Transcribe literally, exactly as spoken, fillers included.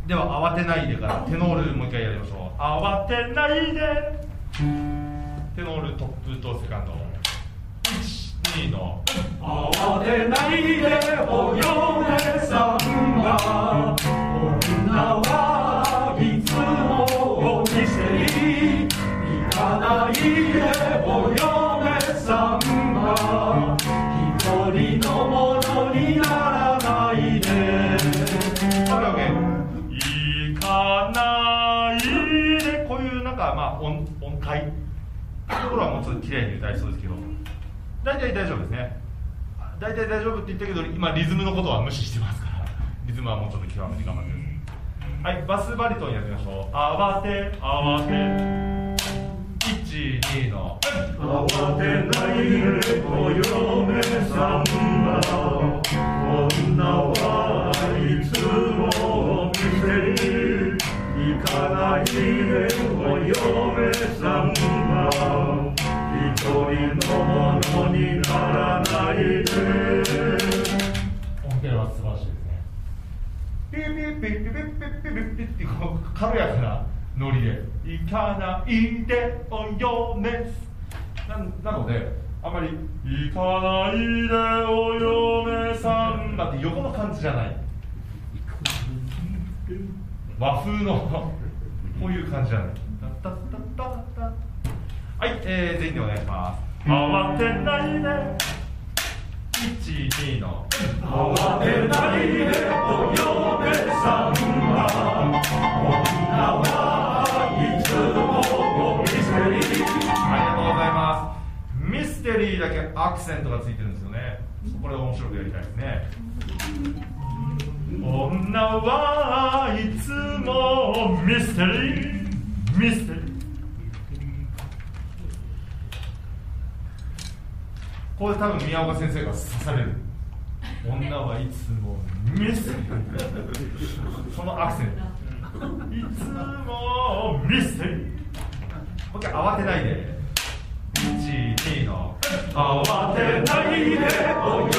では慌てないでからテノールもう一回やりましょう。慌てないで、テノールトップとセカンド、いち、にの慌てないでお嫁さんが、女はいつもお店に行かないでお嫁さんが、一人のものにならないで。 行かないで、こういうなんかまあ音音階ところはもうちょっと綺麗に歌いそうですけど、大体大丈夫ですね。大体大丈夫って言ったけど、今リズムのことは無視してますから、リズムはもうちょっと極めて頑張ってください。はい、バスバリトンやってみましょう。慌て慌て、いち、にの慌てないでお嫁さんが、女はいつも店に行かないでお嫁さんが、一人のものにならないで。 音程は素晴らしいですね。ピピピピピピピピピってこう軽やかなノリで「行かないでお嫁さん」なので、あんまり「行かないでお嫁さんが」って横の感じじゃない、和風のこういう感じじゃない。タタタタタ。はい、えー、全員でお願いします。慌てないで、いち、にの慌てないでお嫁さんが、女はいつもミステリー。 ありがとうございます。ミステリーだけアクセントがついてるんですよね。これ面白くやりたいですね。女はいつもミステリー、ミステリー。これ多分宮岡先生が刺される。女はいつもミステリー。そのアクセント。いつもミステリー。もう一回慌てないで。いち、にの慌てないでお